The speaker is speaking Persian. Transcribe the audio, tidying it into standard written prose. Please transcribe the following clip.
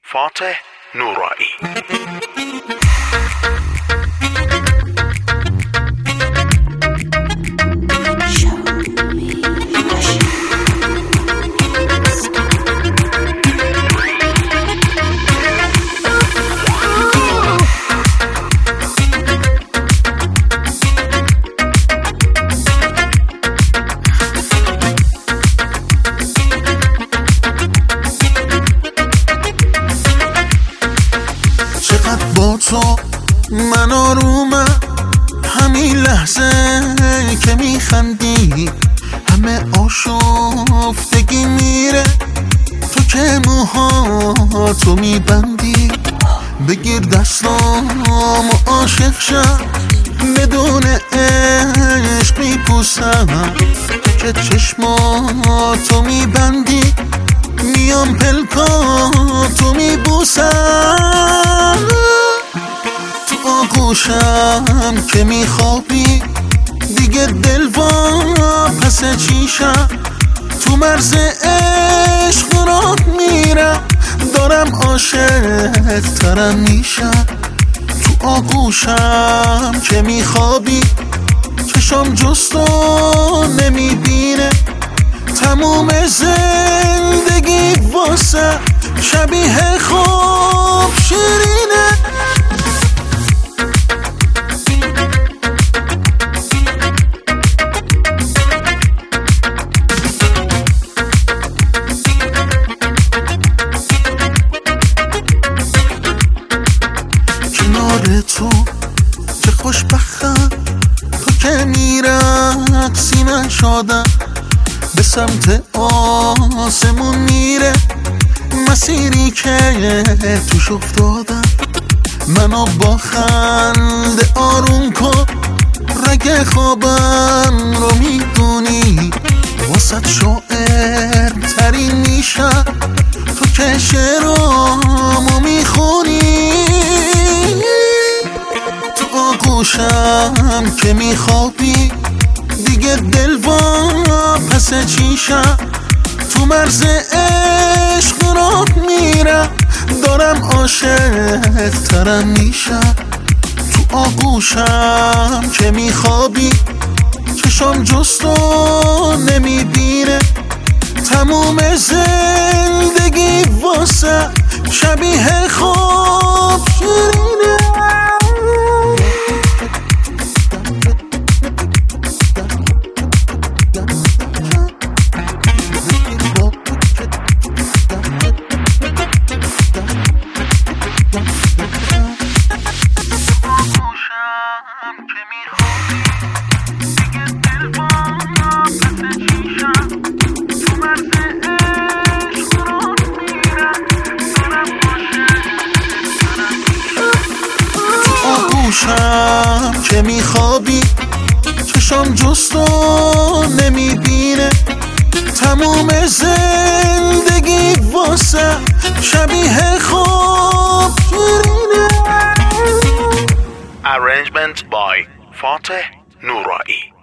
فاتح نورایی. چقدر با تو من آرومم، همین لحظه که میخندی همه آشفتگی میره. تو که موهاتو میبندی، بگیر دستامو عاشق شم، بدون عشق میپوسم. که چشماتو میبندی، میام پلکاتو میبوسم. تو آغوشم که میخوابی، دیگه دل پس چیشم. تو مرز عشق راه میرم، دارم عاشق ترم میشم. تو آغوشم که میخوابی، چشم جستو نمیبینه. تموم زندگی واسه شبیه خواب شیرینه. کنار تو چه خوشبختم، تو که میرقصی من شادم. به سمت آسمون میره مسیری که توش افتادم. منو با خنده آروم کن، رگ خوابم رو میدونی. واسه شاعر ترین میشم، تو که شعرامو میخونی. تو آغوشم که میخوابی، دیگه دل پس چیشم. تو مرز عشق راه میرم، دارم عاشق ترم میشم. تو آغوشم که میخوابی، چشم جستو نمیبینه. تموم زندگی واسه شبیه خواب شیرینه. آغوشم که میخوابی، چشم جستو نمیبینه. تموم زندگی واسه شبیه خواب شیرینه. Arrangement by فاتح نورایی.